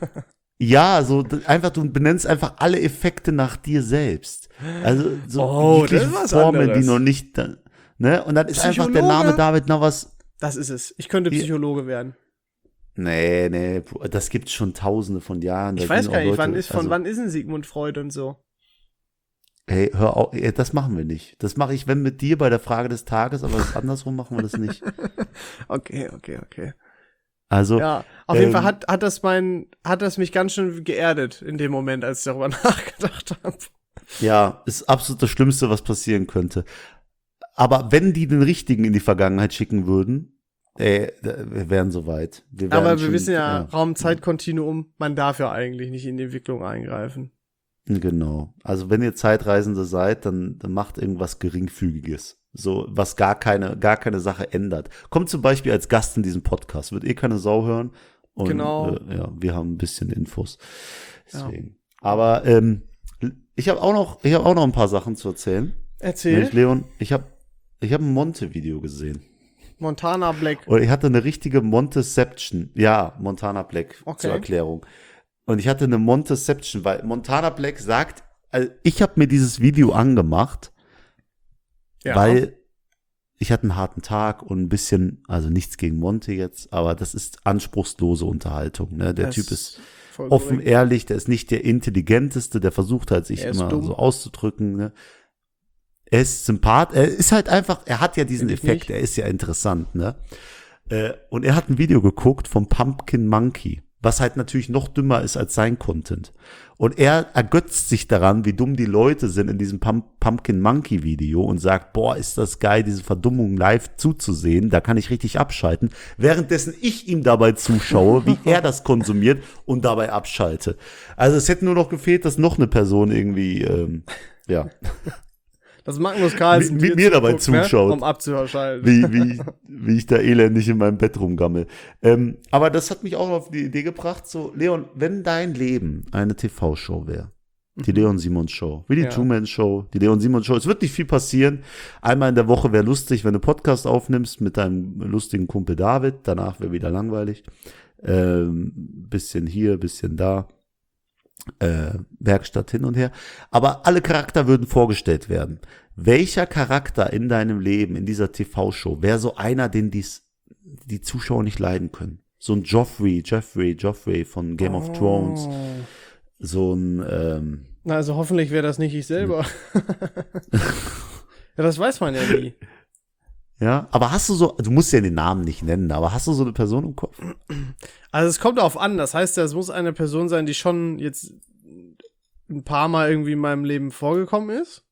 ja, so d- einfach, du benennst einfach alle Effekte nach dir selbst. Also so Oh, jegliche das ist was Formeln, anderes. die noch nicht, da- ne? Und dann ist einfach der Psychologe? Name David noch was. Das ist es. Ich könnte Hier- Psychologe werden. Nee, nee, das gibt's schon tausende von Jahren. Da Ich weiß sind gar auch nicht, Leute, wann ist, von also, wann ist denn Sigmund Freud und so? Hey, hör auf, ey, das machen wir nicht. Das mache ich, wenn mit dir bei der Frage des Tages, aber andersrum machen wir das nicht. Okay, okay, okay. Also, Ja, auf jeden ähm, Fall hat, hat das mein, hat das mich ganz schön geerdet in dem Moment, als ich darüber nachgedacht habe. ja, ist absolut das Schlimmste, was passieren könnte. Aber wenn die den Richtigen in die Vergangenheit schicken würden, ey, da- wir wären soweit. Wir wären Aber wir schon- wissen ja, Raum-Zeit-Kontinuum, man darf ja eigentlich nicht in die Entwicklung eingreifen. Genau. Also wenn ihr Zeitreisende seid, dann, dann macht irgendwas Geringfügiges. So, was gar keine, gar keine Sache ändert. Kommt zum Beispiel als Gast in diesem Podcast. Wird eh keine Sau hören. Und, Genau. Äh, ja, wir haben ein bisschen Infos. Ja. Deswegen. Aber ähm, ich habe auch noch, ich habe auch noch ein paar Sachen zu erzählen. Erzähl. Nämlich, Leon, ich habe ich hab ein Monte-Video gesehen. Montana Black. Und ich hatte eine richtige Monteception. Ja, Montana Black Okay. zur Erklärung. Und ich hatte eine Monteception, weil Montana Black sagt, also ich habe mir dieses Video angemacht, Ja. weil ich hatte einen harten Tag und ein bisschen, also nichts gegen Monte jetzt, aber das ist anspruchslose Unterhaltung. Ne? Der Das Typ ist voll offen, korrekt. ehrlich, der ist nicht der Intelligenteste, der versucht halt, sich Er ist immer dumm. so auszudrücken. Ne? Er ist sympath, er ist halt einfach, er hat ja diesen Find ich Effekt, nicht. er ist ja interessant. Ne? Äh, und er hat ein Video geguckt vom Pumpkin Monkey, was halt natürlich noch dümmer ist als sein Content. Und er ergötzt sich daran, wie dumm die Leute sind in diesem Pump- Pumpkin Monkey Video und sagt, boah, ist das geil, diese Verdummung live zuzusehen, da kann ich richtig abschalten, währenddessen ich ihm dabei zuschaue, wie er das konsumiert und dabei abschalte. Also es hätte nur noch gefehlt, dass noch eine Person irgendwie, ähm, ja, Das Magnus Carlsen Mit- mit dir mir dabei zuguckt, zuschaut. Ne? Um abzuschalten. wie, wie, wie ich da elendig in meinem Bett rumgammel. Ähm, aber das hat mich auch auf die Idee gebracht, so, Leon, wenn dein Leben eine T V-Show wäre, die Leon Simons Show, wie die Ja. Truman Show, die Leon Simons Show, es wird nicht viel passieren. Einmal in der Woche wäre lustig, wenn du Podcast aufnimmst mit deinem lustigen Kumpel David, danach wäre wieder langweilig. Ähm, bisschen hier, bisschen da. Äh, Werkstatt hin und her. Aber alle Charakter würden vorgestellt werden. Welcher Charakter in deinem Leben, in dieser T V-Show, wäre so einer, den dies, die Zuschauer nicht leiden können? So ein Joffrey, Jeffrey, Joffrey von Game of Thrones. Oh. So ein, ähm, Na, also hoffentlich wäre das nicht ich selber. Ja, das weiß man ja nie. ja. Aber hast du so, du musst ja den Namen nicht nennen, aber hast du so eine Person im Kopf? Also es kommt darauf an, das heißt ja, es muss eine Person sein, die schon jetzt ein paar Mal irgendwie in meinem Leben vorgekommen ist.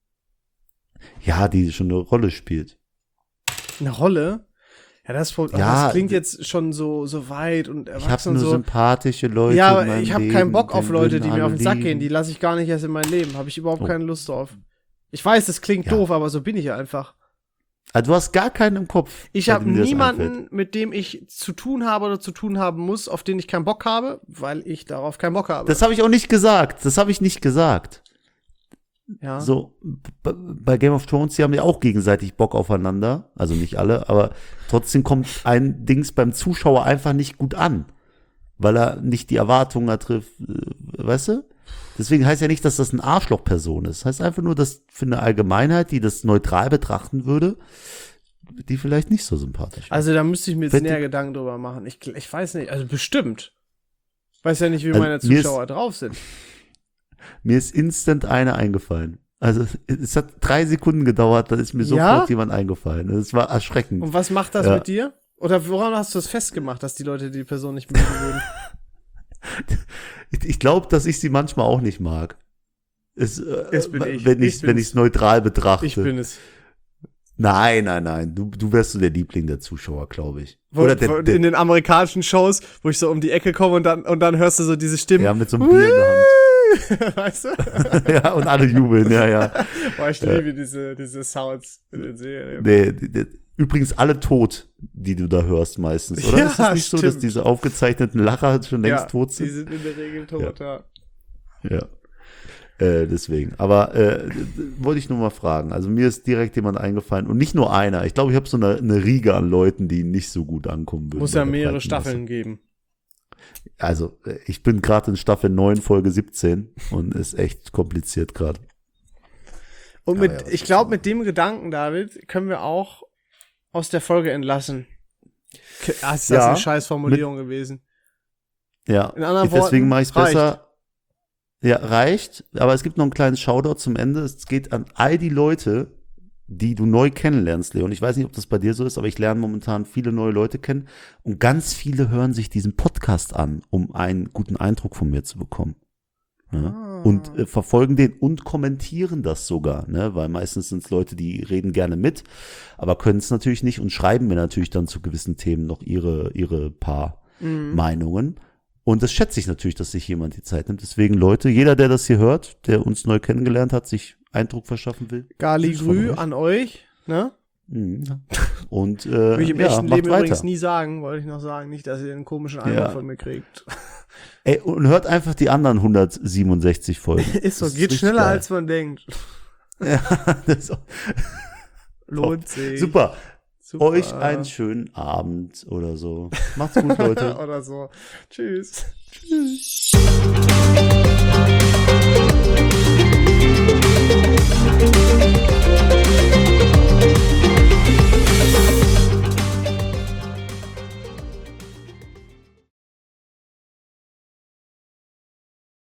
Ja, die schon eine Rolle spielt. Eine Rolle. Ja, das, oh, Ja, das klingt jetzt schon so, so weit und Ich habe erwachsen nur und so. sympathische Leute. Ja, in aber meinem ich habe Leben, keinen Bock auf den Leute, würden die mir auf alle den Sack lieben. gehen. Die lasse ich gar nicht erst in mein Leben. Habe ich überhaupt Oh. keine Lust drauf. Ich weiß, das klingt Ja. doof, aber so bin ich ja einfach. Also du hast gar keinen im Kopf. Ich bei habe dem dir das niemanden, einfällt. mit dem ich zu tun habe oder zu tun haben muss, auf den ich keinen Bock habe, weil ich darauf keinen Bock habe. Das habe ich auch nicht gesagt. Das habe ich nicht gesagt. ja. So, b- bei Game of Thrones, die haben ja auch gegenseitig Bock aufeinander. Also nicht alle, aber trotzdem kommt ein Dings beim Zuschauer einfach nicht gut an. Weil er nicht die Erwartungen da trifft, äh, weißt du? Deswegen heißt ja nicht, dass das eine Arschlochperson ist. Heißt einfach nur, dass für eine Allgemeinheit, die das neutral betrachten würde, die vielleicht nicht so sympathisch ist. Also da müsste ich mir jetzt Wenn näher du- Gedanken drüber machen. Ich, ich weiß nicht, also bestimmt. Ich weiß ja nicht, wie Also meine mir ist- Zuschauer drauf sind. Mir ist instant eine eingefallen. Also es hat drei Sekunden gedauert, da ist mir Ja? sofort jemand eingefallen. Das war erschreckend. Und was macht das Ja. mit dir? Oder woran hast du es festgemacht, dass die Leute die Person nicht mögen würden? Ich, ich glaube, dass ich sie manchmal auch nicht mag. Es, äh, Es bin ich. Wenn Ich ich wenn bin's. ich es neutral betrachte. Ich bin es. Nein, nein, nein. Du, du wärst so der Liebling der Zuschauer, glaube ich. Wo, Oder der, wo, der in den amerikanischen Shows, wo ich so um die Ecke komme und dann, und dann hörst du so diese Stimmen. ja, mit so einem Bier in der Weißt du? Hand. Ja, und alle jubeln, ja, ja. Boah, ich liebe diese, diese Sounds in den Serien. Der, der, übrigens alle tot, die du da hörst meistens, oder? Ja, ist es nicht so, dass stimmt. diese aufgezeichneten Lacher schon längst ja, tot die sind? sind in der Regel tot, ja. Ja. Äh, deswegen. Aber äh, d- d- wollte ich nur mal fragen. Also mir ist direkt jemand eingefallen und nicht nur einer. Ich glaube, ich habe so eine, eine Riege an Leuten, die nicht so gut ankommen würden. Muss bei ja der mehrere breiten Staffeln Masse. geben. Also äh, ich bin gerade in Staffel neun, Folge siebzehn und ist echt kompliziert gerade. Und Aber mit, ja, was ich willst glaube, du mit dem Gedanken, David, können wir auch aus der Folge entlassen. K- Ah, ist das Ja, eine scheiß Formulierung gewesen. Ja, In anderen ich, deswegen Worten, mache ich es reicht. besser. Ja, reicht. Aber es gibt noch einen kleinen Shoutout zum Ende. Es geht an all die Leute, die du neu kennenlernst, Leon. Ich weiß nicht, ob das bei dir so ist, aber ich lerne momentan viele neue Leute kennen. Und ganz viele hören sich diesen Podcast an, um einen guten Eindruck von mir zu bekommen. Ja? Ah. Und äh, verfolgen den und kommentieren das sogar, ne? Weil meistens sind es Leute, die reden gerne mit, aber können es natürlich nicht und schreiben mir natürlich dann zu gewissen Themen noch ihre, ihre paar Mhm. Meinungen. Und das schätze ich natürlich, dass sich jemand die Zeit nimmt. Deswegen, Leute, jeder, der das hier hört, der uns neu kennengelernt hat, sich Eindruck verschaffen will. Gali Grüß von Grü euch. an euch, ne? Mhm. Und äh, Würde ich im ja, echten macht Leben weiter. übrigens nie sagen, wollte ich noch sagen. Nicht, dass ihr einen komischen Eindruck Ja. von mir kriegt. Ey, und hört einfach die anderen hundertsiebenundsechzig Folgen. Ist so, Das geht richtig schneller, geil. als man denkt. Ja, das ist Lohnt sich. super. Super. Euch einen schönen Abend oder so. Macht's gut, Leute. Oder so. Tschüss. Tschüss.